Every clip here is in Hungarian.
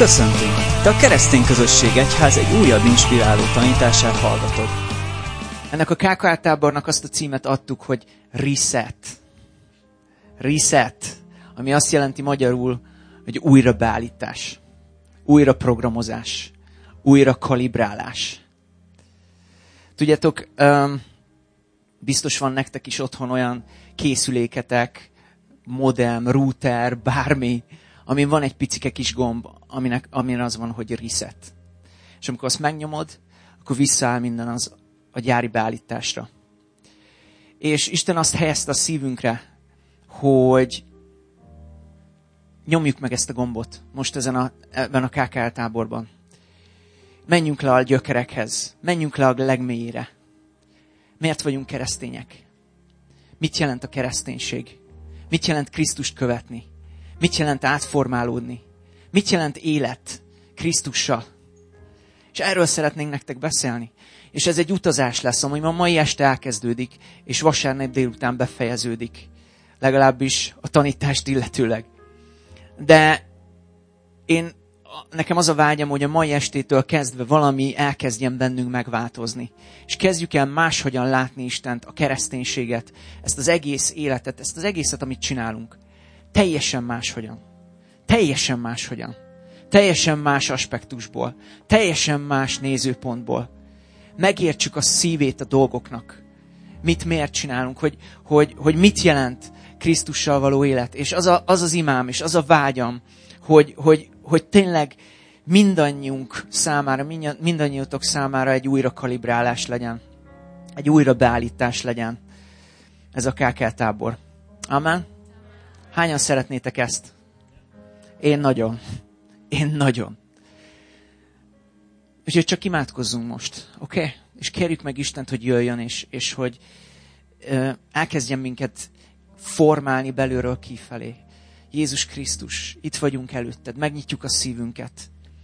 Köszöntünk! Te a Keresztény Közösség Egyház egy újabb inspiráló tanítását hallgatod. Ennek a KKR tábornak azt a címet adtuk, hogy Reset. Reset, ami azt jelenti magyarul, hogy újrabeállítás, újraprogramozás, újrakalibrálás. Tudjátok, biztos van nektek is otthon olyan készüléketek, modem, router, bármi, amin van egy picike kis gomb, amin az van, hogy reset. És amikor azt megnyomod, akkor visszaáll minden az a gyári beállításra. És Isten azt helyezte a szívünkre, hogy nyomjuk meg ezt a gombot most ebben a KKL táborban. Menjünk le a gyökerekhez, menjünk le a legmélyére. Miért vagyunk keresztények? Mit jelent a kereszténység? Mit jelent Krisztust követni? Mit jelent átformálódni? Mit jelent élet Krisztussal? És erről szeretnénk nektek beszélni. És ez egy utazás lesz, ami ma mai este elkezdődik, és vasárnap délután befejeződik. Legalábbis a tanítást illetőleg. De nekem az a vágyam, hogy a mai estétől kezdve valami elkezdjen bennünk megváltozni. És kezdjük el máshogyan látni Istent, a kereszténységet, ezt az egész életet, ezt az egészet, amit csinálunk. Teljesen máshogyan. Teljesen máshogyan. Teljesen más aspektusból. Teljesen más nézőpontból. Megértsük a szívét a dolgoknak. Miért csinálunk, hogy mit jelent Krisztussal való élet. És az az imám, és az a vágyam, hogy tényleg mindannyiunk számára, mindannyiótok számára egy újrakalibrálás legyen. Egy újrabeállítás legyen. Ez a KKL tábor. Amen? Hányan szeretnétek ezt? Én nagyon. Úgyhogy csak imádkozzunk most, oké? Okay? És kérjük meg Istent, hogy jöjjön, és hogy elkezdjen minket formálni belülről kifelé. Jézus Krisztus, itt vagyunk előtted, megnyitjuk a szívünket.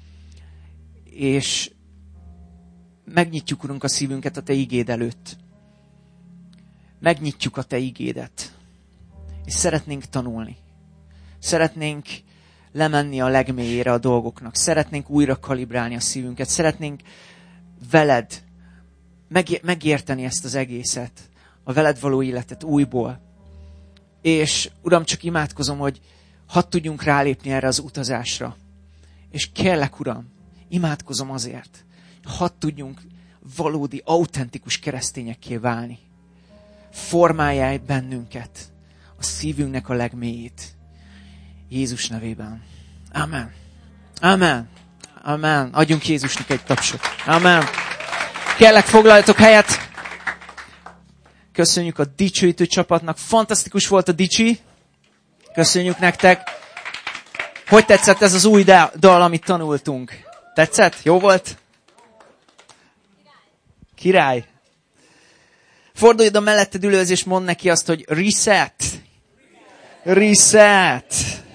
És megnyitjuk, Urunk, a szívünket a Te igéd előtt. Megnyitjuk a Te igédet. És szeretnénk tanulni. Szeretnénk lemenni a legmélyére a dolgoknak. Szeretnénk újra kalibrálni a szívünket. Szeretnénk veled megérteni ezt az egészet. A veled való életet újból. És Uram, csak imádkozom, hogy hadd tudjunk rálépni erre az utazásra. És kérlek, Uram, imádkozom azért, hadd tudjunk valódi, autentikus keresztényekké válni. Formáljál bennünket, a szívünknek a legmélyét. Jézus nevében. Amen. Amen. Amen. Adjunk Jézusnak egy tapsot. Amen. Kérlek, foglaljatok helyet. Köszönjük a dicsőítő csapatnak. Fantasztikus volt a dicsi. Köszönjük nektek. Hogy tetszett ez az új dal, amit tanultunk? Tetszett? Jó volt? Király. Fordulj oda melletted ülőz, és mondd neki azt, hogy reset. Reset.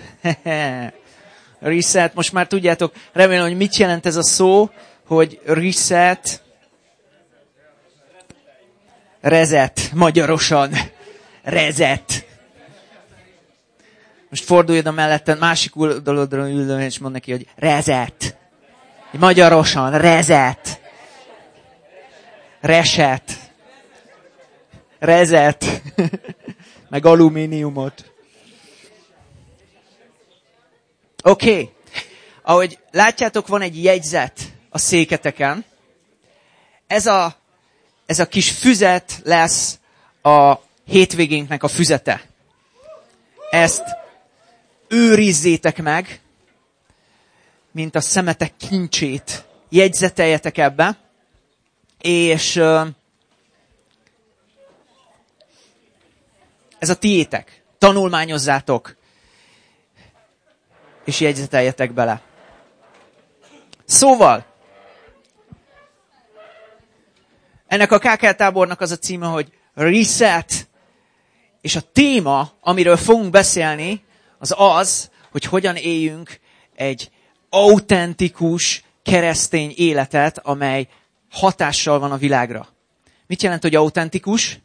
Reset. Most már tudjátok, remélem, hogy mit jelent ez a szó, hogy reset. Rezet, magyarosan. Rezet. Most fordulj oda melletted, másik oldalodra ülőn, és mondd neki, hogy rezet. Magyarosan, rezet. Reset. Rezet. Meg alumíniumot. Oké. Ahogy látjátok, van egy jegyzet a széketeken. Ez a kis füzet lesz a hétvégénknek a füzete. Ezt őrizzétek meg, mint a szemetek kincsét. Jegyzeteljetek ebbe. És ez a tiétek. Tanulmányozzátok. És jegyzeteljetek bele. Szóval, ennek a KKL tábornak az a címe, hogy Reset. És a téma, amiről fogunk beszélni, az, hogy hogyan éljünk egy autentikus keresztény életet, amely hatással van a világra. Mit jelent, hogy autentikus?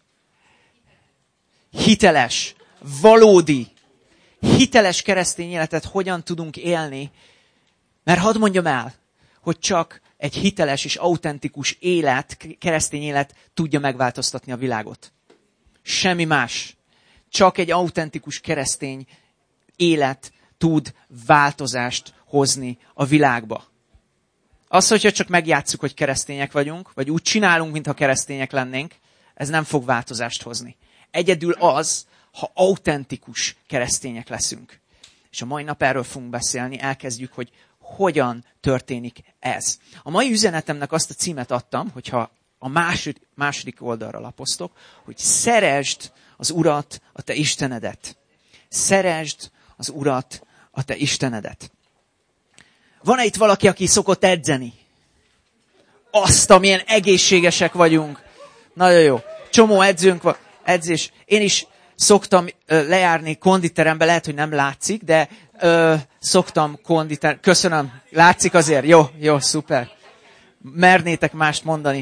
Hiteles, valódi, hiteles keresztény életet hogyan tudunk élni, Mert hadd mondjam el, hogy csak egy hiteles és autentikus élet, keresztény élet tudja megváltoztatni a világot. Semmi más. Csak egy autentikus keresztény élet tud változást hozni a világba. Az, hogyha csak megjátsszuk, hogy keresztények vagyunk, vagy úgy csinálunk, mintha keresztények lennénk, ez nem fog változást hozni. Egyedül az, ha autentikus keresztények leszünk. És a mai nap erről fogunk beszélni, elkezdjük, hogy hogyan történik ez. A mai üzenetemnek azt a címet adtam, hogyha a második oldalra lapoztok, hogy szeresd az Urat, a te Istenedet. Szeresd az Urat, a te Istenedet. Van-e itt valaki, aki szokott edzeni? Azt, amilyen egészségesek vagyunk. Nagyon jó. Csomó edzőnk van. Edzés. Én is szoktam lejárni konditerembe, lehet, hogy nem látszik, de szoktam konditerembe. Köszönöm. Látszik azért? Jó, szuper. Mernétek mást mondani.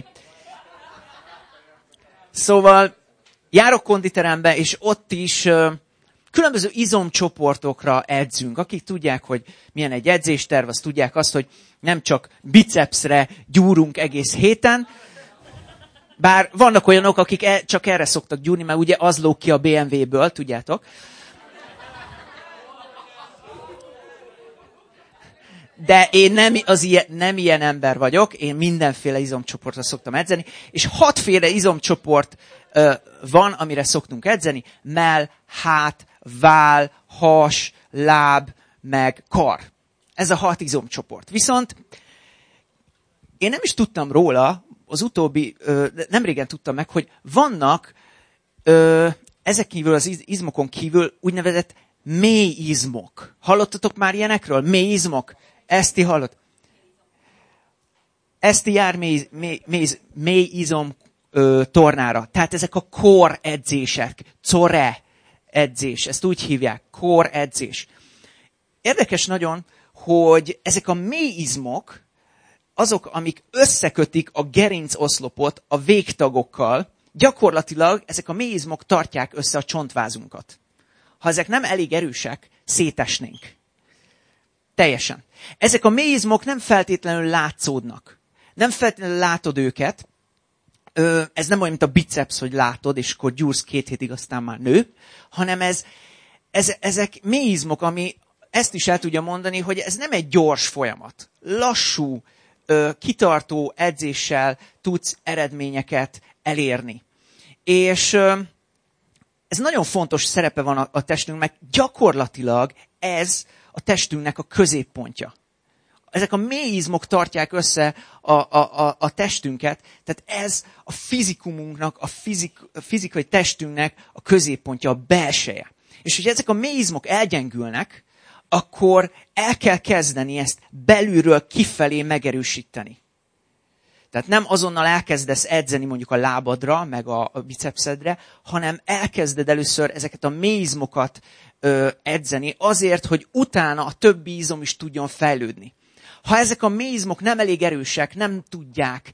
Szóval járok konditerembe, és ott is különböző izomcsoportokra edzünk. Akik tudják, hogy milyen egy edzésterv, azt tudják azt, hogy nem csak bicepsre gyúrunk egész héten, bár vannak olyanok, akik csak erre szoktak gyúrni, mert ugye az lóg ki a BMW-ből, tudjátok. De én nem ilyen ember vagyok, én mindenféle izomcsoportra szoktam edzeni, és 6 féle izomcsoport van, amire szoktunk edzeni: mell, hát, váll, has, láb, meg kar. Ez a 6 izomcsoport. Viszont én nem is tudtam róla, nem régen tudtam meg, hogy vannak ezek kívül, az izmokon kívül úgynevezett mély izmok. Hallottatok már ilyenekről? Mély izmok? Eszti hallott? Eszti jár mély izom tornára. Tehát ezek a core edzések, core edzés, ezt úgy hívják, core edzés. Érdekes nagyon, hogy ezek a mély izmok, azok, amik összekötik a gerincoszlopot a végtagokkal, gyakorlatilag ezek a mély izmok tartják össze a csontvázunkat. Ha ezek nem elég erősek, szétesnénk. Teljesen. Ezek a mély izmok nem feltétlenül látszódnak. Nem feltétlenül látod őket. Ez nem olyan, mint a biceps, hogy látod, és akkor gyúrsz 2 hétig, aztán már nő, hanem ezek mély izmok, ami ezt is el tudja mondani, hogy ez nem egy gyors folyamat. Lassú, kitartó edzéssel tudsz eredményeket elérni. És ez nagyon fontos szerepe van a testünknek, gyakorlatilag ez a testünknek a középpontja. Ezek a mély izmok tartják össze a testünket, tehát ez a fizikumunknak, a fizikai testünknek a középpontja, a belseje. És hogyha ezek a mély izmok elgyengülnek, akkor el kell kezdeni ezt belülről kifelé megerősíteni. Tehát nem azonnal elkezdesz edzeni mondjuk a lábadra, meg a bicepszedre, hanem elkezded először ezeket a mély izmokat edzeni azért, hogy utána a többi izom is tudjon fejlődni. Ha ezek a mély izmok nem elég erősek, nem tudják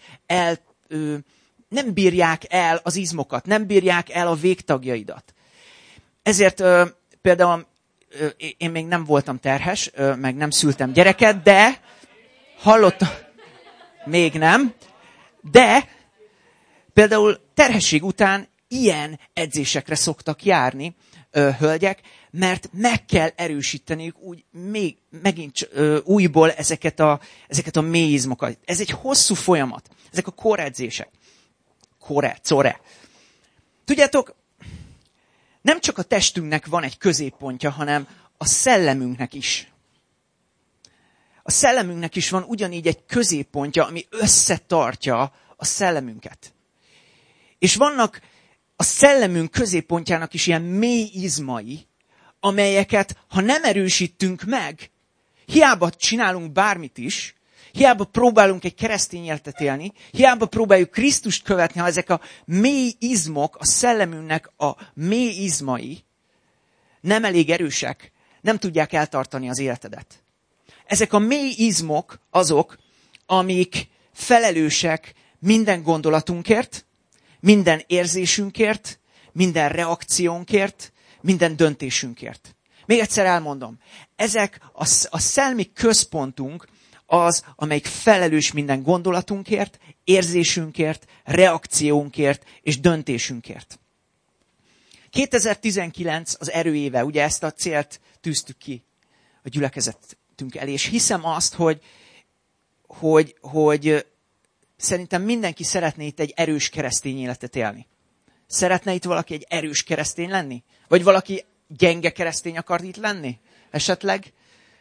nem bírják el az izmokat, nem bírják el a végtagjaidat. Ezért például én még nem voltam terhes, meg nem szültem gyereket, de hallottam, még nem, de például terhesség után ilyen edzésekre szoktak járni hölgyek, mert meg kell erősíteniük úgy megint újból ezeket a mély izmokat. Ez egy hosszú folyamat. Ezek a core edzések. Core. Tudjátok, nem csak a testünknek van egy középpontja, hanem a szellemünknek is. A szellemünknek is van ugyanígy egy középpontja, ami összetartja a szellemünket. És vannak a szellemünk középpontjának is ilyen mély izmai, amelyeket, ha nem erősítünk meg, hiába csinálunk bármit is, hiába próbálunk egy keresztény életet élni, hiába próbáljuk Krisztust követni, ha ezek a mély izmok, a szellemünknek a mély izmai nem elég erősek, nem tudják eltartani az életedet. Ezek a mély izmok azok, amik felelősek minden gondolatunkért, minden érzésünkért, minden reakciónkért, minden döntésünkért. Még egyszer elmondom. Ezek a szelmi központunk, az, amelyik felelős minden gondolatunkért, érzésünkért, reakciónkért és döntésünkért. 2019 az erőéve, ugye ezt a célt tűztük ki a gyülekezetünk elé, és hiszem azt, hogy szerintem mindenki szeretné itt egy erős keresztény életet élni. Szeretne itt valaki egy erős keresztény lenni? Vagy valaki gyenge keresztény akar itt lenni? Esetleg?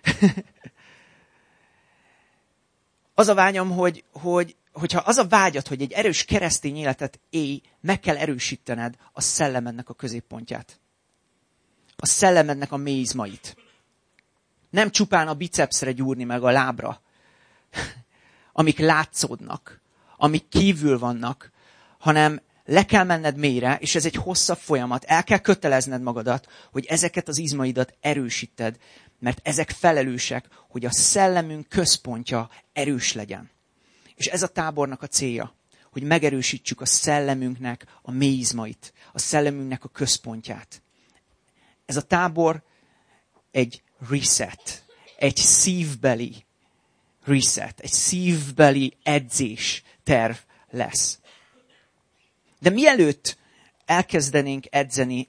Az a vágyam, hogyha az a vágyad, hogy egy erős keresztény életet élj, meg kell erősítened a szellemednek a középpontját. A szellemednek a mélyizmait. Nem csupán a bicepszre gyúrni meg a lábra, amik látszódnak, amik kívül vannak, hanem le kell menned mélyre, és ez egy hosszabb folyamat. El kell kötelezned magadat, hogy ezeket az izmaidat erősíted, mert ezek felelősek, hogy a szellemünk központja erős legyen. És ez a tábornak a célja, hogy megerősítsük a szellemünknek a mélyizmait, a szellemünknek a központját. Ez a tábor egy reset, egy szívbeli reset, egy szívbeli edzés terv lesz. De mielőtt elkezdenénk edzeni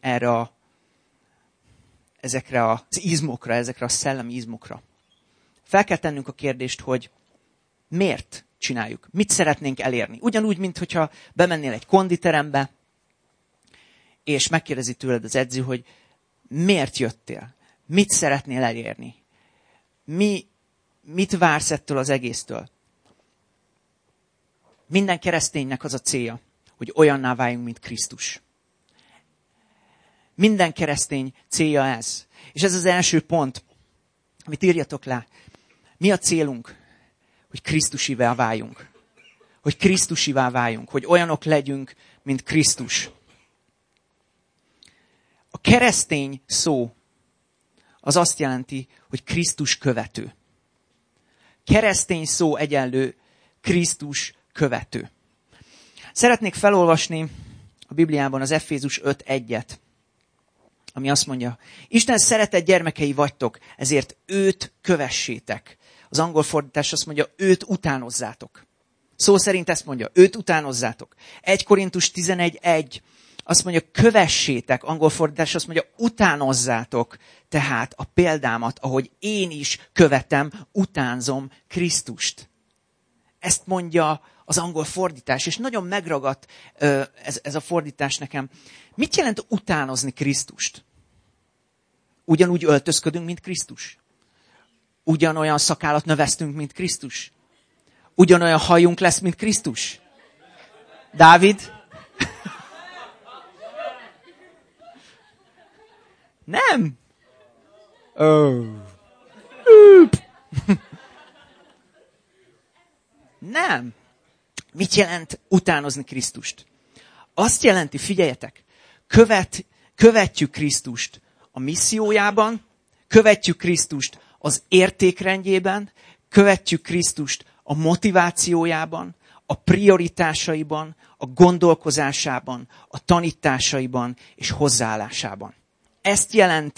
ezekre az izmokra, ezekre a szellemi izmokra, fel kell tennünk a kérdést, hogy miért csináljuk? Mit szeretnénk elérni? Ugyanúgy, mint hogyha bemennél egy konditerembe, és megkérdezi tőled az edző, hogy miért jöttél? Mit szeretnél elérni? Mit vársz ettől az egésztől? Minden kereszténynek az a célja, hogy olyanná váljunk, mint Krisztus. Minden keresztény célja ez. És ez az első pont, amit írjatok le. Mi a célunk? Hogy Krisztusivá váljunk. Hogy Krisztusivá váljunk. Hogy olyanok legyünk, mint Krisztus. A keresztény szó az azt jelenti, hogy Krisztus követő. Keresztény szó egyenlő Krisztus követő. Szeretnék felolvasni a Bibliában az Efézus 5:1-et, ami azt mondja, Isten szeretett gyermekei vagytok, ezért őt kövessétek. Az angol fordítás azt mondja, őt utánozzátok. Szó szerint ezt mondja, őt utánozzátok. 1 Korintus 11:1 azt mondja, kövessétek, angol fordítás azt mondja, utánozzátok tehát a példámat, ahogy én is követem, utánzom Krisztust. Ezt mondja az angol fordítás, és nagyon megragadt ez a fordítás nekem. Mit jelent utánozni Krisztust? Ugyanúgy öltözködünk, mint Krisztus? Ugyanolyan szakállat növesztünk, mint Krisztus? Ugyanolyan hajunk lesz, mint Krisztus? Dávid? Nem? Nem. Mit jelent utánozni Krisztust? Azt jelenti, figyeljetek, követjük Krisztust a missziójában, követjük Krisztust az értékrendjében, követjük Krisztust a motivációjában, a prioritásaiban, a gondolkozásában, a tanításaiban és hozzáállásában. Ezt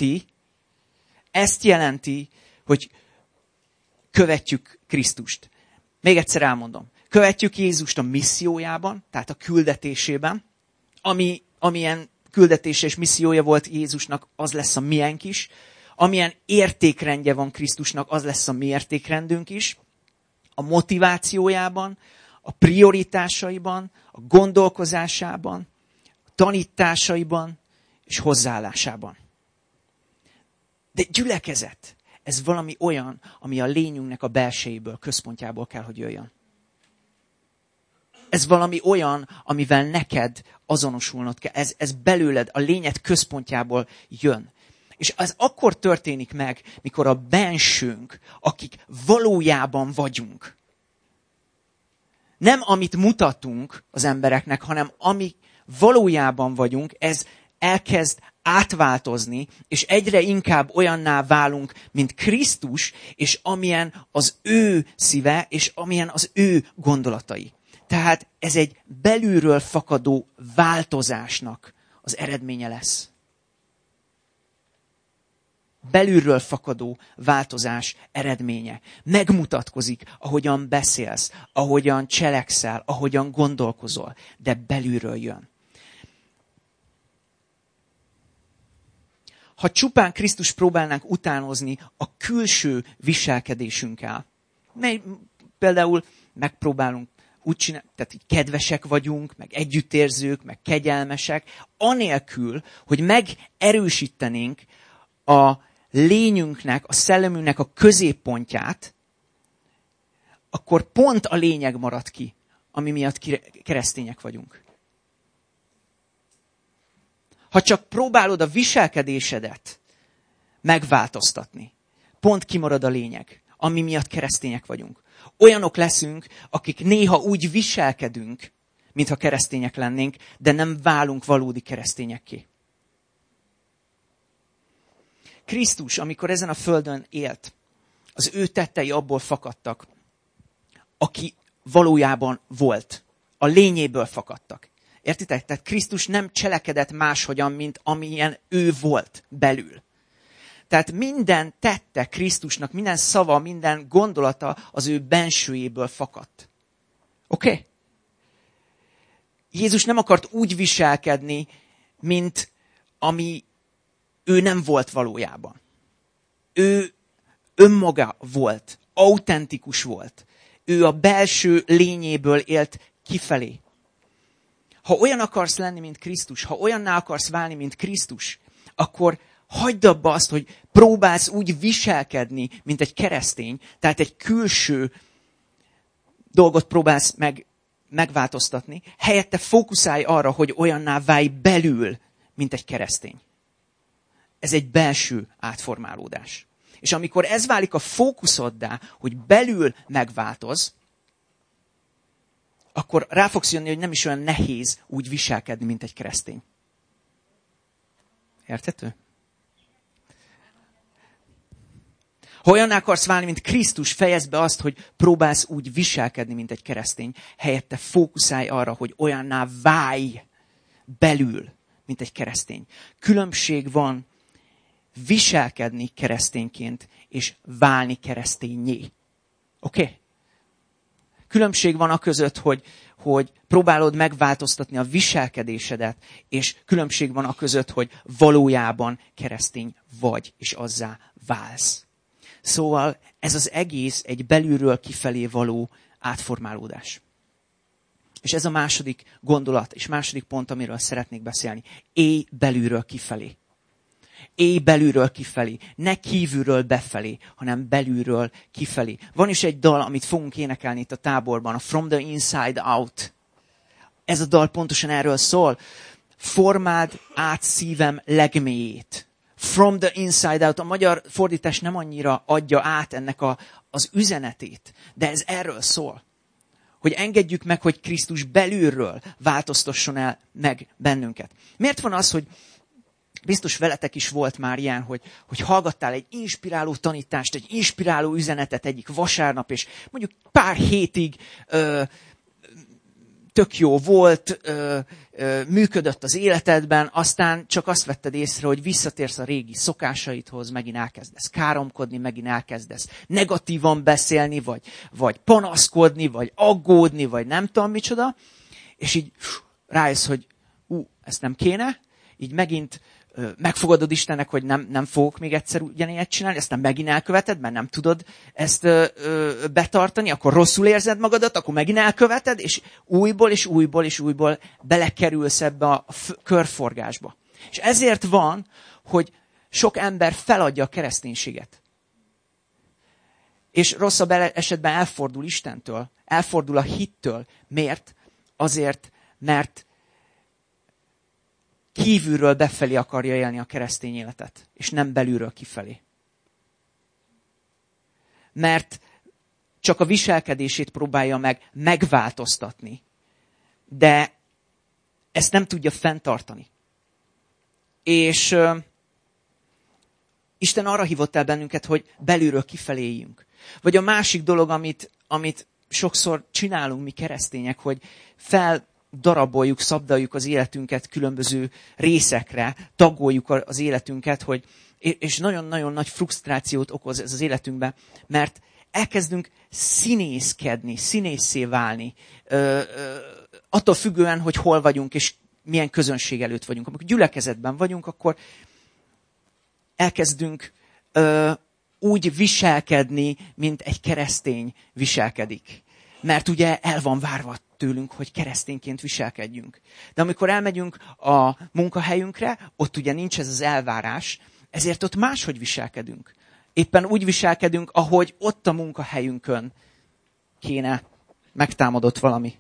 jelenti, hogy követjük Krisztust. Még egyszer elmondom. Követjük Jézust a missziójában, tehát a küldetésében, amilyen küldetése és missziója volt Jézusnak, az lesz a miénk is. Amilyen értékrendje van Krisztusnak, az lesz a mi értékrendünk is. A motivációjában, a prioritásaiban, a gondolkozásában, a tanításaiban és hozzáállásában. De gyülekezet, ez valami olyan, ami a lényünknek a belsejéből, központjából kell, hogy jöjjön. Ez valami olyan, amivel neked azonosulnod kell. Ez belőled, a lényed központjából jön. És ez akkor történik meg, mikor a bensőnk, akik valójában vagyunk. Nem amit mutatunk az embereknek, hanem ami valójában vagyunk, ez elkezd átváltozni, és egyre inkább olyanná válunk, mint Krisztus, és amilyen az ő szíve, és amilyen az ő gondolatai. Tehát ez egy belülről fakadó változásnak az eredménye lesz. belülről fakadó változás eredménye. Megmutatkozik, ahogyan beszélsz, ahogyan cselekszel, ahogyan gondolkozol, de belülről jön. Ha csupán Krisztus próbálnánk utánozni a külső viselkedésünkkel, például megpróbálunk úgy csinálni, tehát így kedvesek vagyunk, meg együttérzők, meg kegyelmesek, anélkül, hogy megerősítenénk a lényünknek, a szellemünknek a középpontját, akkor pont a lényeg marad ki, ami miatt keresztények vagyunk. Ha csak próbálod a viselkedésedet megváltoztatni, pont kimarad a lényeg, ami miatt keresztények vagyunk. Olyanok leszünk, akik néha úgy viselkedünk, mintha keresztények lennénk, de nem válunk valódi keresztényekké. Krisztus, amikor ezen a földön élt, az ő tettei abból fakadtak, aki valójában volt. A lényéből fakadtak. Értitek? Tehát Krisztus nem cselekedett máshogyan, mint amilyen ő volt belül. Tehát minden tette Krisztusnak, minden szava, minden gondolata az ő bensőjéből fakadt. Oké? Jézus nem akart úgy viselkedni, mint ami ő nem volt valójában. Ő önmaga volt, autentikus volt. Ő a belső lényéből élt kifelé. Ha olyan akarsz lenni, mint Krisztus, ha olyanná akarsz válni, mint Krisztus, akkor hagyd abba azt, hogy próbálsz úgy viselkedni, mint egy keresztény, tehát egy külső dolgot próbálsz megváltoztatni, helyette fókuszálj arra, hogy olyanná válj belül, mint egy keresztény. Ez egy belső átformálódás. És amikor ez válik a fókuszoddá, hogy belül megváltoz, akkor rá fogsz jönni, hogy nem is olyan nehéz úgy viselkedni, mint egy keresztény. Érthető? Ha olyanná akarsz válni, mint Krisztus, fejezd be azt, hogy próbálsz úgy viselkedni, mint egy keresztény. Helyette fókuszálj arra, hogy olyanná válj belül, mint egy keresztény. Különbség van viselkedni keresztényként, és válni keresztényé. Oké? Különbség van a között, hogy próbálod megváltoztatni a viselkedésedet, és különbség van a között, hogy valójában keresztény vagy, és azzá válsz. Szóval ez az egész egy belülről kifelé való átformálódás. És ez a második gondolat, és második pont, amiről szeretnék beszélni. Élj belülről kifelé. Élj belülről kifelé. Ne kívülről befelé, hanem belülről kifelé. Van is egy dal, amit fogunk énekelni itt a táborban, a From the Inside Out. Ez a dal pontosan erről szól. Formáld át szívem legmélyét. From the inside out. A magyar fordítás nem annyira adja át ennek az üzenetét, de ez erről szól. Hogy engedjük meg, hogy Krisztus belülről változtasson el meg bennünket. Miért van az, hogy biztos veletek is volt már ilyen, hogy hallgattál egy inspiráló tanítást, egy inspiráló üzenetet egyik vasárnap, és mondjuk pár hétig tök jó volt, működött az életedben, aztán csak azt vetted észre, hogy visszatérsz a régi szokásaidhoz, megint elkezdesz káromkodni, megint elkezdesz negatívan beszélni, vagy panaszkodni, vagy aggódni, vagy nem tudom micsoda, és így rájössz, hogy ezt nem kéne, így megint megfogadod Istennek, hogy nem fogok még egyszer ugyanilyet csinálni, aztán megint elköveted, mert nem tudod ezt betartani, akkor rosszul érzed magadat, akkor megint elköveted, és újból belekerülsz ebbe a körforgásba. És ezért van, hogy sok ember feladja a kereszténységet. És rosszabb esetben elfordul Istentől, elfordul a hittől. Miért? Azért, mert kívülről befelé akarja élni a keresztény életet, és nem belülről kifelé. Mert csak a viselkedését próbálja meg megváltoztatni, de ezt nem tudja fenntartani. És Isten arra hívott el bennünket, hogy belülről kifelé éljünk. Vagy a másik dolog, amit sokszor csinálunk mi keresztények, hogy daraboljuk, szabdaljuk az életünket különböző részekre, tagoljuk az életünket, és nagyon-nagyon nagy frusztrációt okoz ez az életünkben, mert elkezdünk színészkedni, színészé válni, attól függően, hogy hol vagyunk, és milyen közönség előtt vagyunk. Amikor gyülekezetben vagyunk, akkor elkezdünk úgy viselkedni, mint egy keresztény viselkedik. Mert ugye el van várva tőlünk, hogy keresztényként viselkedjünk. De amikor elmegyünk a munkahelyünkre, ott ugye nincs ez az elvárás, ezért ott máshogy viselkedünk. Éppen úgy viselkedünk, ahogy ott a munkahelyünkön kéne. Megtámadott valami.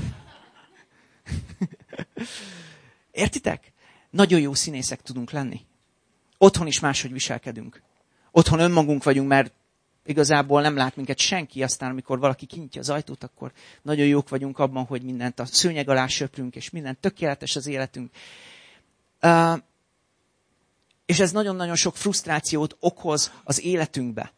Értitek? Nagyon jó színészek tudunk lenni. Otthon is máshogy viselkedünk. Otthon önmagunk vagyunk, mert igazából nem lát minket senki, aztán amikor valaki kinyitja az ajtót, akkor nagyon jók vagyunk abban, hogy mindent a szőnyeg alá söprünk, és minden tökéletes az életünk. És ez nagyon-nagyon sok frusztrációt okoz az életünkbe.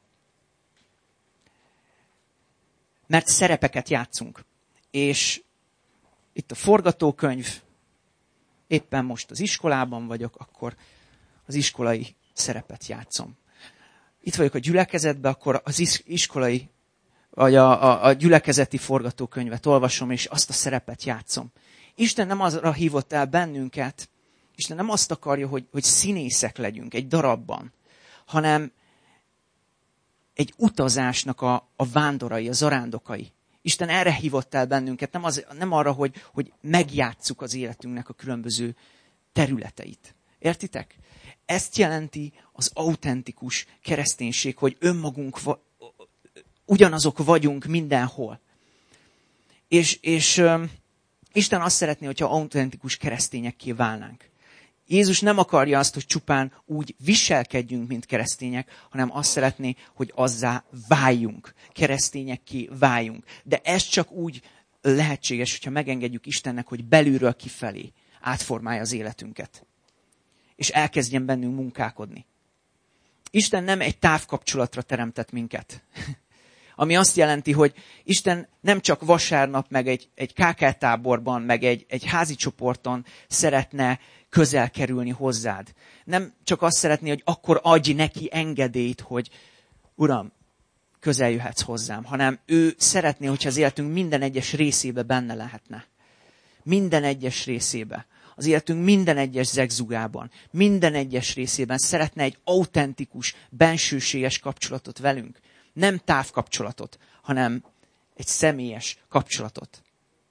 Mert szerepeket játszunk. És itt a forgatókönyv, éppen most az iskolában vagyok, akkor az iskolai szerepet játszom. Itt vagyok a gyülekezetben, akkor az iskolai, vagy a gyülekezeti forgatókönyvet olvasom, és azt a szerepet játszom. Isten nem arra hívott el bennünket, Isten nem azt akarja, hogy színészek legyünk egy darabban, hanem egy utazásnak a vándorai, a zarándokai. Isten erre hívott el bennünket, nem arra, hogy megjátsszuk az életünknek a különböző területeit. Értitek? Ezt jelenti az autentikus kereszténység, hogy önmagunk ugyanazok vagyunk mindenhol. És Isten azt szeretné, hogyha autentikus keresztényekké válnánk. Jézus nem akarja azt, hogy csupán úgy viselkedjünk, mint keresztények, hanem azt szeretné, hogy azzá váljunk, keresztényekké váljunk. De ez csak úgy lehetséges, hogyha megengedjük Istennek, hogy belülről kifelé átformálja az életünket. És elkezdjen bennünk munkálkodni. Isten nem egy távkapcsolatra teremtett minket. Ami azt jelenti, hogy Isten nem csak vasárnap, meg egy KK táborban, meg egy házi csoporton szeretne közel kerülni hozzád. Nem csak azt szeretné, hogy akkor adj neki engedélyt, hogy Uram, közel jöhetsz hozzám, hanem ő szeretné, hogyha az életünk minden egyes részébe benne lehetne. Minden egyes részébe. Az életünk minden egyes zegzugában, minden egyes részében szeretne egy autentikus, bensőséges kapcsolatot velünk. Nem távkapcsolatot, hanem egy személyes kapcsolatot.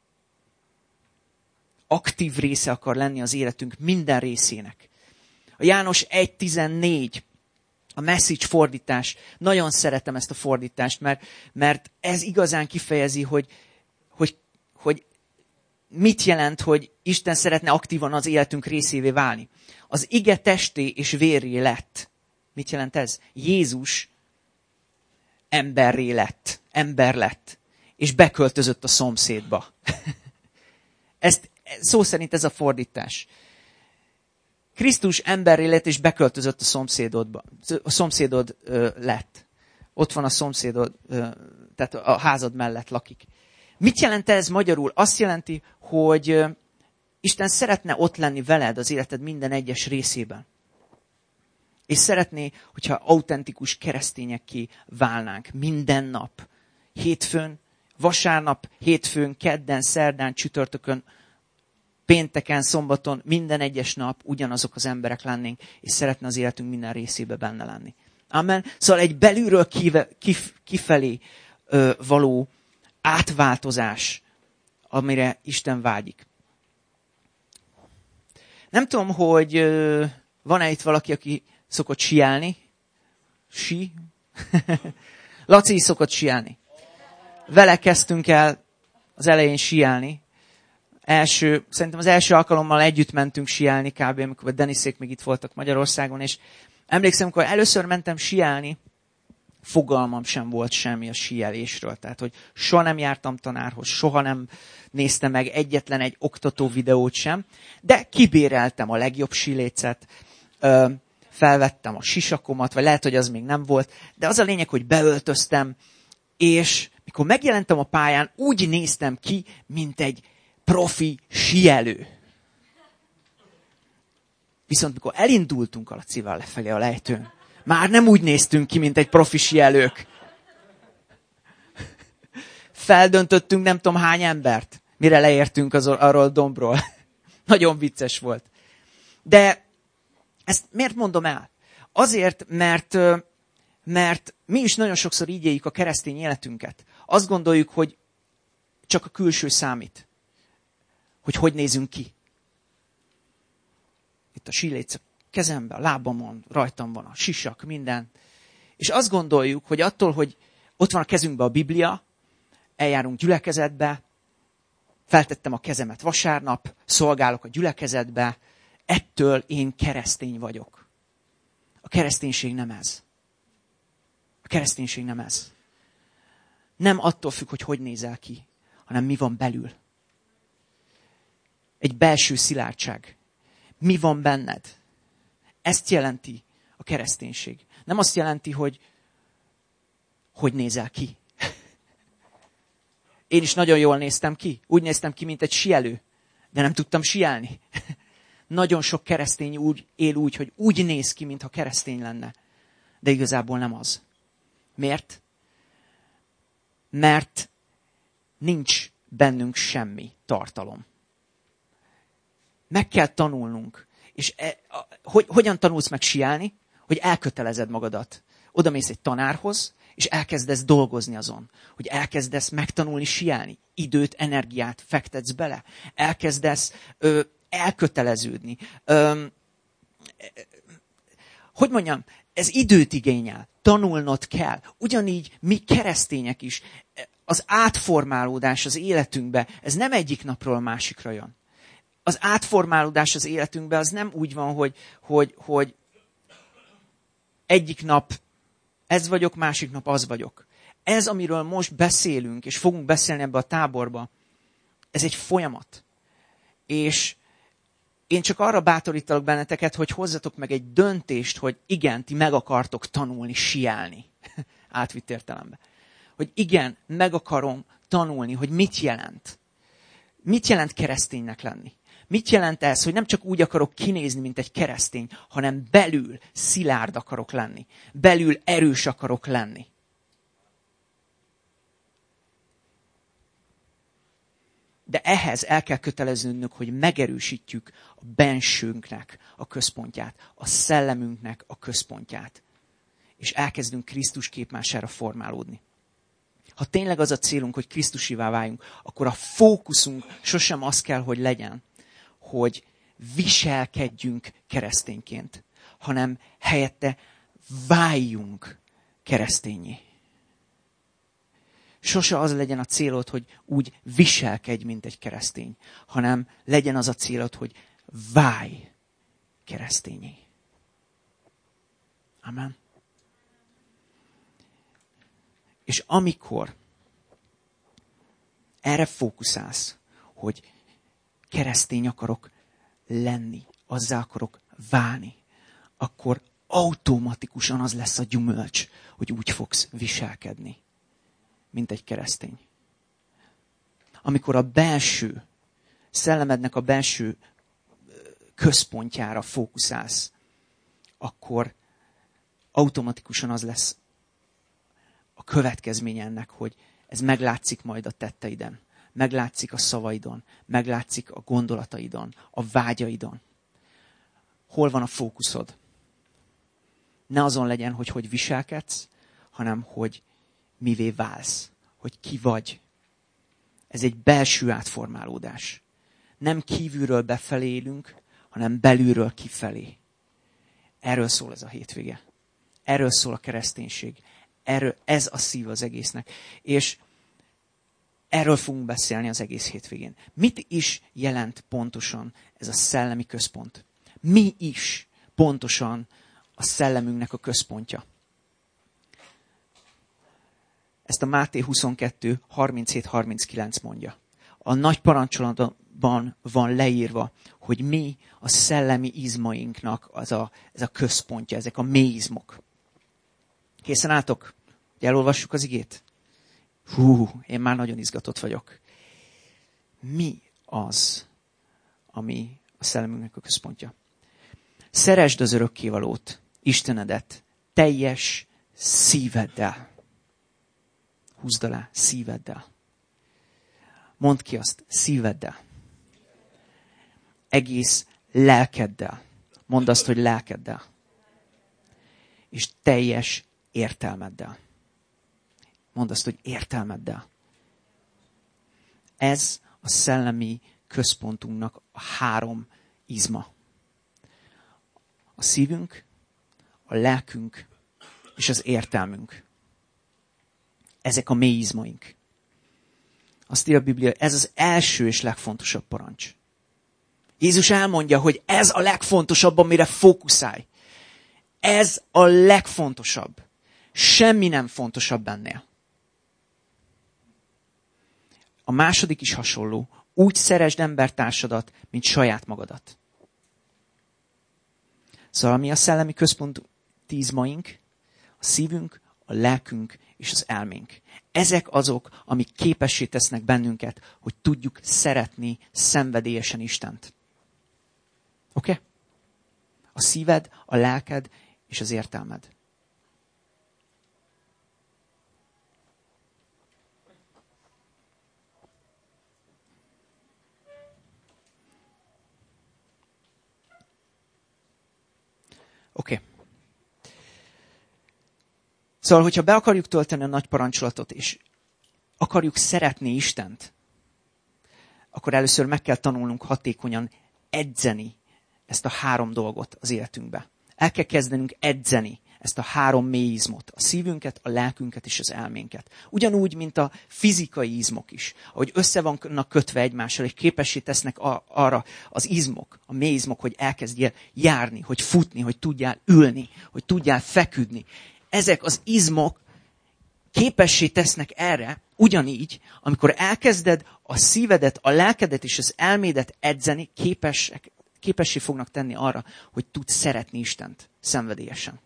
Aktív része akar lenni az életünk minden részének. A János 1.14, a message fordítás. Nagyon szeretem ezt a fordítást, mert ez igazán kifejezi, hogy mit jelent, hogy Isten szeretne aktívan az életünk részévé válni. Az ige testé és vérré lett. Mit jelent ez? Jézus emberré lett, ember lett, és beköltözött a szomszédba. Szó szerint ez a fordítás. Krisztus emberré lett, és beköltözött a szomszédodba. A szomszédod lett. Ott van a szomszédod, tehát a házad mellett lakik. Mit jelent ez magyarul? Azt jelenti, hogy Isten szeretne ott lenni veled az életed minden egyes részében. És szeretné, hogyha autentikus keresztényekké válnánk minden nap. Hétfőn, vasárnap, hétfőn, kedden, szerdán, csütörtökön, pénteken, szombaton, minden egyes nap ugyanazok az emberek lennénk, és szeretne az életünk minden részébe benne lenni. Amen. Szóval egy belülről kifelé való átváltozás, amire Isten vágyik. Nem tudom, hogy van-e itt valaki, aki szokott siálni? Laci is szokott siálni. Vele kezdtünk el az elején siálni. Szerintem az első alkalommal együtt mentünk siálni kb. Amikor a Deniszék még itt voltak Magyarországon, és emlékszem, amikor először mentem siálni, fogalmam sem volt semmi a síelésről. Tehát, hogy soha nem jártam tanárhoz, soha nem néztem meg egyetlen egy oktató videót sem, de kibéreltem a legjobb sílécet, felvettem a sisakomat, vagy lehet, hogy az még nem volt, de az a lényeg, hogy beöltöztem, és mikor megjelentem a pályán, úgy néztem ki, mint egy profi síelő. Viszont mikor elindultunk a Lacival lefelé a lejtőn, már nem úgy néztünk ki, mint egy profi síelők. Feldöntöttünk nem tudom hány embert, mire leértünk arról a dombról. Nagyon vicces volt. De ezt miért mondom el? Azért, mert mi is nagyon sokszor így éljük a keresztény életünket. Azt gondoljuk, hogy csak a külső számít. Hogy nézünk ki. Itt a síléc a kezemben, a lábamon, rajtam van a sisak, minden. És azt gondoljuk, hogy attól, hogy ott van a kezünkben a Biblia, eljárunk gyülekezetbe, feltettem a kezemet vasárnap, szolgálok a gyülekezetbe, ettől én keresztény vagyok. A kereszténység nem ez. A kereszténység nem ez. Nem attól függ, hogy nézel ki, hanem mi van belül. Egy belső szilárdság. Mi van benned? Ezt jelenti a kereszténység. Nem azt jelenti, hogy nézel ki. Én is nagyon jól néztem ki. Úgy néztem ki, mint egy síelő. De nem tudtam síelni. Nagyon sok keresztény él úgy, hogy úgy néz ki, mintha keresztény lenne. De igazából nem az. Miért? Mert nincs bennünk semmi tartalom. Meg kell tanulnunk. És hogyan tanulsz meg síelni? Hogy elkötelezed magadat. Oda mész egy tanárhoz, és elkezdesz dolgozni azon. Hogy elkezdesz megtanulni síelni. Időt, energiát fektetsz bele. Elkezdesz elköteleződni. Hogy mondjam, ez időt igényel. Tanulnod kell. Ugyanígy mi keresztények is. Az átformálódás az életünkbe, ez nem egyik napról a másikra jön. Az átformálódás az életünkben az nem úgy van, hogy egyik nap ez vagyok, másik nap az vagyok. Ez, amiről most beszélünk, és fogunk beszélni ebbe a táborba, ez egy folyamat. És én csak arra bátorítalak benneteket, hogy hozzatok meg egy döntést, hogy igen, ti meg akartok tanulni síelni. Átvitt értelemben. Hogy igen, meg akarom tanulni, hogy mit jelent. Mit jelent kereszténynek lenni? Mit jelent ez, hogy nem csak úgy akarok kinézni, mint egy keresztény, hanem belül szilárd akarok lenni. Belül erős akarok lenni. De ehhez el kell köteleződnünk, hogy megerősítjük a bensőnknek a központját, a szellemünknek a központját. És elkezdünk Krisztus képmására formálódni. Ha tényleg az a célunk, hogy Krisztusivá váljunk, akkor a fókuszunk sosem az kell, hogy legyen, hogy viselkedjünk keresztényként, hanem helyette váljunk keresztényé. Sose az legyen a célod, hogy úgy viselkedj, mint egy keresztény, hanem legyen az a célod, hogy válj keresztényé. Amen. És amikor erre fókuszálsz, hogy keresztény akarok lenni, azzá akarok válni, akkor automatikusan az lesz a gyümölcs, hogy úgy fogsz viselkedni, mint egy keresztény. Amikor a belső, szellemednek a belső központjára fókuszálsz, akkor automatikusan az lesz a következmény ennek, hogy ez meglátszik majd a tetteiden, meglátszik a szavaidon, meglátszik a gondolataidon, a vágyaidon. Hol van a fókuszod? Ne azon legyen, hogy viselkedsz, hanem hogy mivé válsz, hogy ki vagy. Ez egy belső átformálódás. Nem kívülről befelé élünk, hanem belülről kifelé. Erről szól ez a hétvége. Erről szól a kereszténység. Ez a szív az egésznek. És erről fogunk beszélni az egész hétvégén. Mit is jelent pontosan ez a szellemi központ? Mi is pontosan a szellemünknek a központja? Ezt a Máté 22, 37-39 mondja. A nagy parancsolatban van leírva, hogy mi a szellemi izmainknak ez a központja, ezek a mélyizmok. Készen álltok? Elolvassuk az igét? Én már nagyon izgatott vagyok. Mi az, ami a szellemünknek a központja. Szeresd az örökkévalót, Istenedet, teljes szíveddel. Húzd alá, szíveddel. Mondd ki azt, szíveddel. Egész lelkeddel. Mondd azt, hogy lelkeddel. És teljes értelmeddel. Mondd azt, hogy értelmeddel. Ez a szellemi központunknak a 3 izma. A szívünk, a lelkünk és az értelmünk. Ezek a mély izmaink. Azt írja a Biblia, ez az első és legfontosabb parancs. Jézus elmondja, hogy ez a legfontosabb, amire fókuszálj. Ez a legfontosabb. Semmi nem fontosabb ennél. A második is hasonló. Úgy szeresd embertársadat, mint saját magadat. Szóval mi a szellemi központ izmaink, a szívünk, a lelkünk és az elménk. Ezek azok, amik képessé tesznek bennünket, hogy tudjuk szeretni szenvedélyesen Istent. Oké? Okay? A szíved, a lelked és az értelmed. Oké. Okay. Szóval, hogyha be akarjuk tölteni a nagy parancsolatot, és akarjuk szeretni Istent, akkor először meg kell tanulnunk hatékonyan edzeni ezt a 3 dolgot az életünkbe. El kell kezdenünk edzeni ezt a 3 mély izmot, a szívünket, a lelkünket és az elménket. Ugyanúgy, mint a fizikai izmok is, ahogy össze vannak kötve egymással, és képessé tesznek arra az izmok, a mély izmok, hogy elkezdjél járni, hogy futni, hogy tudjál ülni, hogy tudjál feküdni. Ezek az izmok képessé tesznek erre, ugyanígy, amikor elkezded a szívedet, a lelkedet és az elmédet edzeni, képessé fognak tenni arra, hogy tudsz szeretni Istent szenvedélyesen.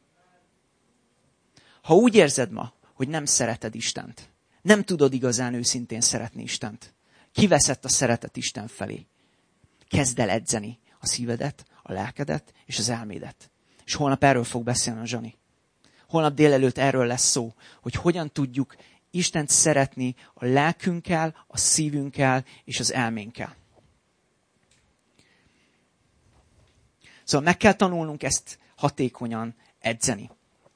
Ha úgy érzed ma, hogy nem szereted Istent, nem tudod igazán őszintén szeretni Istent, kiveszett a szeretet Isten felé, kezd el edzeni a szívedet, a lelkedet és az elmédet. És holnap erről fog beszélni a Zsani. Holnap délelőtt erről lesz szó, hogy hogyan tudjuk Istent szeretni a lelkünkkel, a szívünkkel és az elménkkel. Szóval meg kell tanulnunk ezt hatékonyan edzeni.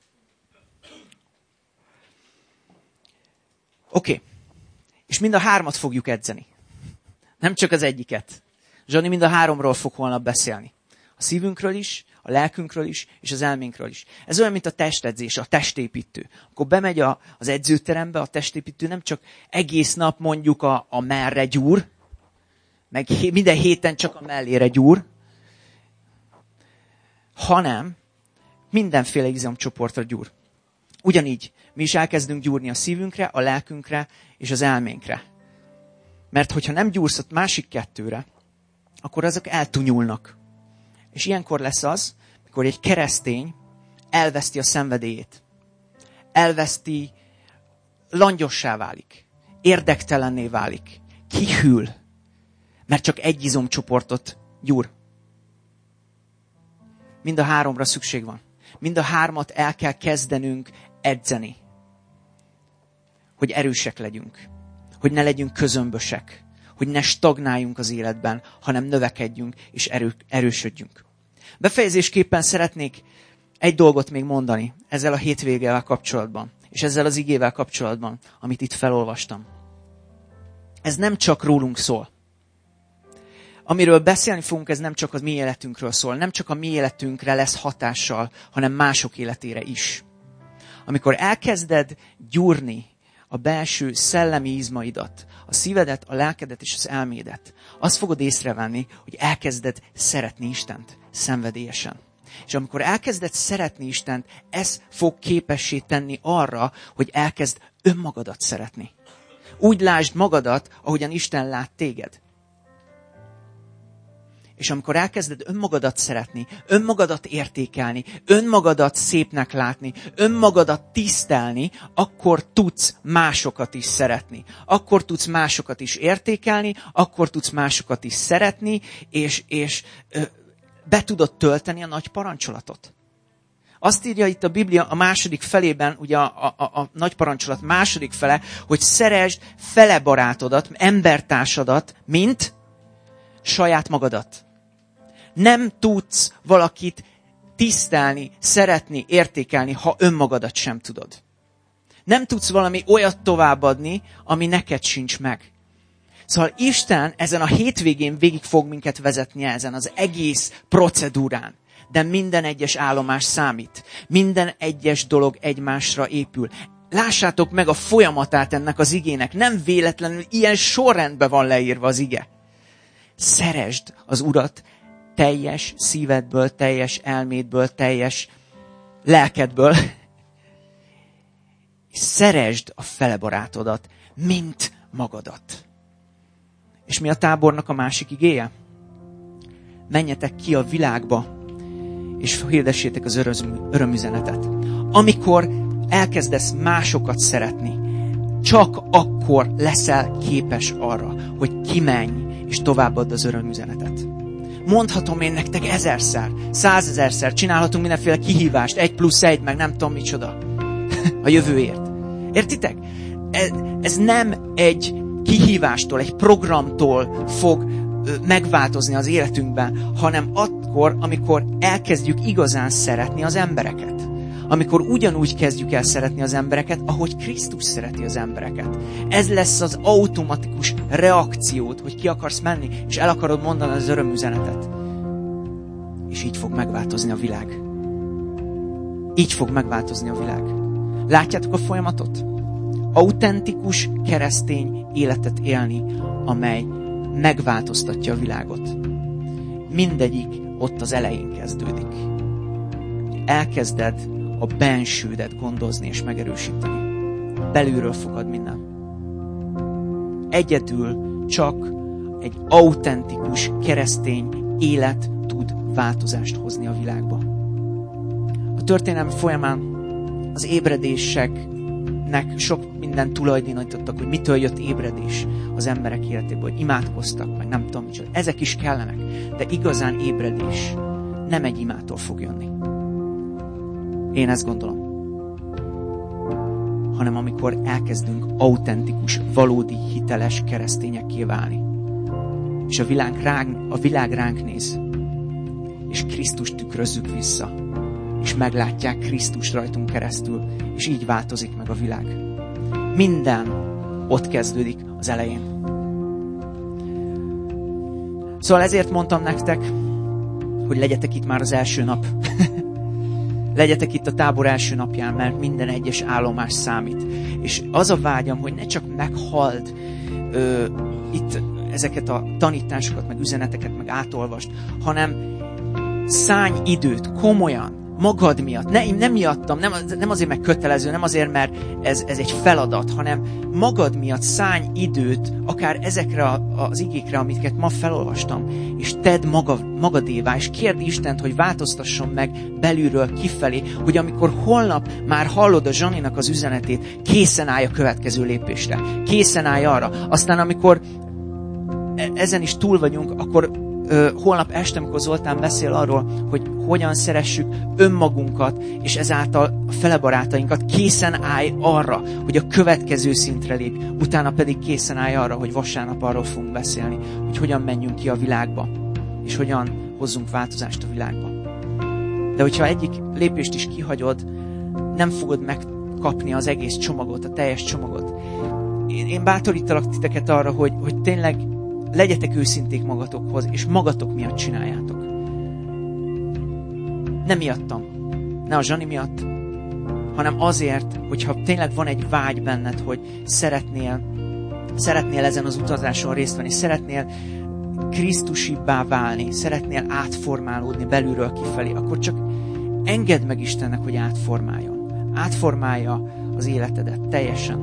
Oké. És mind a 3 fogjuk edzeni. Nem csak az egyiket. Zsani mind a 3-ról fog holnap beszélni. A szívünkről is, a lelkünkről is, és az elménkről is. Ez olyan, mint a testedzés, a testépítő. Akkor bemegy az edzőterembe, a testépítő nem csak egész nap mondjuk a mellre gyúr, meg minden héten csak a mellére gyúr, hanem mindenféle izomcsoportra gyúr. Ugyanígy mi is elkezdünk gyúrni a szívünkre, a lelkünkre és az elménkre. Mert hogyha nem gyúrsz a másik 2-re, akkor azok eltunyulnak. És ilyenkor lesz az, mikor egy keresztény elveszti a szenvedélyét. Elveszti, langyossá válik. Érdektelenné válik. Kihűl. Mert csak egy izomcsoportot gyúr. Mind a 3-ra szükség van. Mind a 3-at el kell kezdenünk edzeni. Hogy erősek legyünk. Hogy ne legyünk közömbösek. Hogy ne stagnáljunk az életben, hanem növekedjünk és erősödjünk. Befejezésképpen szeretnék egy dolgot még mondani ezzel a hétvégével kapcsolatban, és ezzel az igével kapcsolatban, amit itt felolvastam. Ez nem csak rólunk szól. Amiről beszélni fogunk, ez nem csak a mi életünkről szól, nem csak a mi életünkre lesz hatással, hanem mások életére is. Amikor elkezded gyúrni a belső szellemi izmaidat, a szívedet, a lelkedet és az elmédet, azt fogod észrevenni, hogy elkezded szeretni Istent szenvedélyesen. És amikor elkezded szeretni Istent, ez fog képessé tenni arra, hogy elkezd önmagadat szeretni. Úgy lásd magadat, ahogyan Isten lát téged. És amikor elkezded önmagadat szeretni, önmagadat értékelni, önmagadat szépnek látni, önmagadat tisztelni, akkor tudsz másokat is szeretni. Akkor tudsz másokat is értékelni, akkor tudsz másokat is szeretni, és be tudod tölteni a nagy parancsolatot. Azt írja itt a Biblia a második felében, ugye a nagy parancsolat második fele, hogy szeresd fele barátodat, embertársadat, mint saját magadat. Nem tudsz valakit tisztelni, szeretni, értékelni, ha önmagadat sem tudod. Nem tudsz valami olyat továbbadni, ami neked sincs meg. Szóval Isten ezen a hétvégén végig fog minket vezetni ezen az egész procedúrán. De minden egyes állomás számít. Minden egyes dolog egymásra épül. Lássátok meg a folyamatát ennek az igének. Nem véletlenül ilyen sorrendben van leírva az ige. Szeresd az Urat teljes szívedből, teljes elmédből, teljes lelkedből. És szeresd a fele barátodat, mint magadat. És mi a tábornak a másik igéje? Menjetek ki a világba, és hirdessétek az örömüzenetet. Amikor elkezdesz másokat szeretni, csak akkor leszel képes arra, hogy kimenj, és továbbadd az örömüzenetet. Mondhatom én nektek 1000-szer, 100 000-szer, csinálhatunk mindenféle kihívást, 1+1, meg nem tudom micsoda, a jövőért. Értitek? Ez nem egy kihívástól, egy programtól fog megváltozni az életünkben, hanem akkor, amikor elkezdjük igazán szeretni az embereket. Amikor ugyanúgy kezdjük el szeretni az embereket, ahogy Krisztus szereti az embereket. Ez lesz az automatikus reakciód, hogy ki akarsz menni, és el akarod mondani az örömüzenetet. És így fog megváltozni a világ. Így fog megváltozni a világ. Látjátok a folyamatot? Autentikus keresztény életet élni, amely megváltoztatja a világot. Mindegyik ott az elején kezdődik. Elkezded a bensődet gondozni és megerősíteni. Belülről fogad minden. Egyedül csak egy autentikus keresztény élet tud változást hozni a világba. A történelem folyamán az ébredéseknek sok mindent tulajdonítottak, hogy mitől jött ébredés az emberek életéből, hogy imádkoztak, vagy nem tudom micsoda. Ezek is kellenek, de igazán ébredés nem egy imától fog jönni. Én ezt gondolom. Hanem amikor elkezdünk autentikus, valódi, hiteles keresztényekké válni. És a világ ránk néz. És Krisztust tükrözzük vissza. És meglátják Krisztust rajtunk keresztül. És így változik meg a világ. Minden ott kezdődik az elején. Szóval ezért mondtam nektek, hogy legyetek itt már az első nap. Legyetek itt a tábor első napján, mert minden egyes állomás számít. És az a vágyam, hogy ne csak meghald itt ezeket a tanításokat, meg üzeneteket, meg átolvast, hanem szállj időt, komolyan, magad miatt. Nem miattam, nem azért, mert kötelező, nem azért, mert ez egy feladat, hanem magad miatt szállj időt, akár ezekre az igékre, amiket ma felolvastam, és tedd magadévá, és kérd Istent, hogy változtasson meg belülről kifelé, hogy amikor holnap már hallod a Zsaninak az üzenetét, készen állj a következő lépésre. Készen állj arra. Aztán amikor ezen is túl vagyunk, akkor holnap este, amikor Zoltán beszél arról, hogy hogyan szeressük önmagunkat, és ezáltal a felebarátainkat, készen állj arra, hogy a következő szintre lépj, utána pedig készen állj arra, hogy vasárnap arról fogunk beszélni, hogy hogyan menjünk ki a világba, és hogyan hozzunk változást a világba. De hogyha egyik lépést is kihagyod, nem fogod megkapni az egész csomagot, a teljes csomagot. Én bátorítalak titeket arra, hogy tényleg legyetek őszinték magatokhoz, és magatok miatt csináljátok. Nem miattam. Ne a Zsani miatt, hanem azért, hogyha tényleg van egy vágy benned, hogy szeretnél ezen az utazáson részt venni, szeretnél Krisztusibbá válni, szeretnél átformálódni belülről kifelé, akkor csak engedd meg Istennek, hogy átformáljon. Átformálja az életedet teljesen.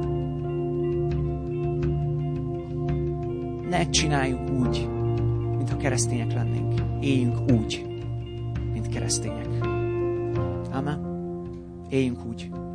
Ne csináljuk úgy, mint mintha keresztények lennénk. Éljünk úgy, mint keresztények. Amen. Éljünk úgy.